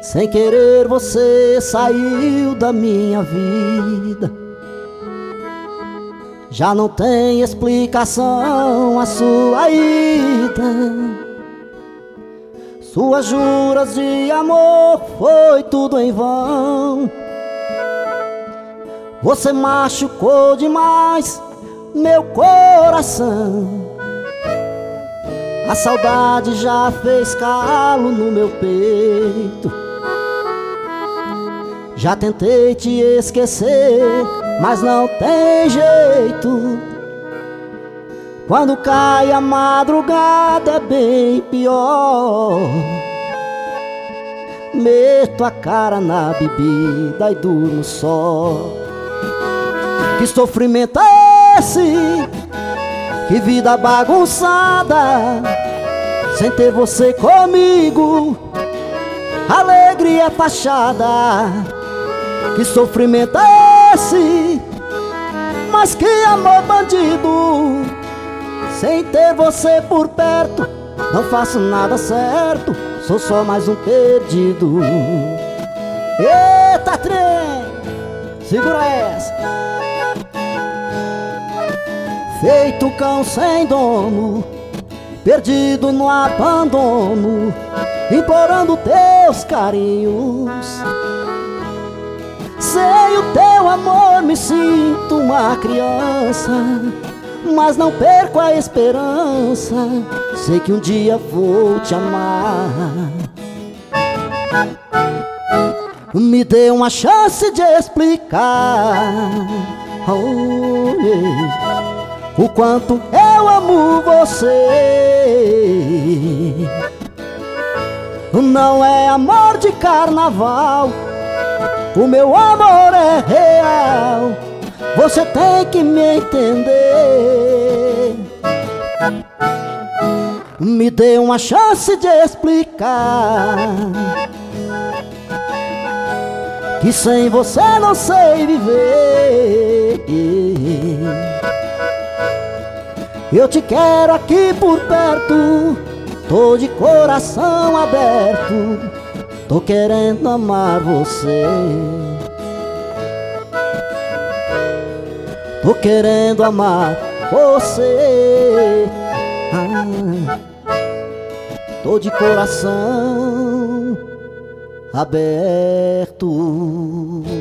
Sem querer você saiu da minha vida. Já não tem explicação a sua ida. Suas juras de amor foi tudo em vão. Você machucou demais meu coração. A saudade já fez calo no meu peito. Já tentei te esquecer, mas não tem jeito. Quando cai a madrugada é bem pior. Meto a cara na bebida e durmo só. Que sofrimento é esse? Que vida bagunçada, sem ter você comigo. Alegria é fachada. Que sofrimento é esse? Mas que amor bandido, sem ter você por perto. Não faço nada certo, sou só mais um perdido. Eita trem, segura essa. Feito cão sem dono, perdido no abandono, implorando teus carinhos. Sem o teu amor me sinto uma criança, mas não perco a esperança. Sei que um dia vou te amar. Me dê uma chance de explicar, oh, yeah, o quanto eu amo você. Não é amor de carnaval, o meu amor é real. Você tem que me entender. Me dê uma chance de explicar que sem você não sei viver. Eu te quero aqui por perto, tô de coração aberto, tô querendo amar você. Tô querendo amar você. Tô de coração aberto.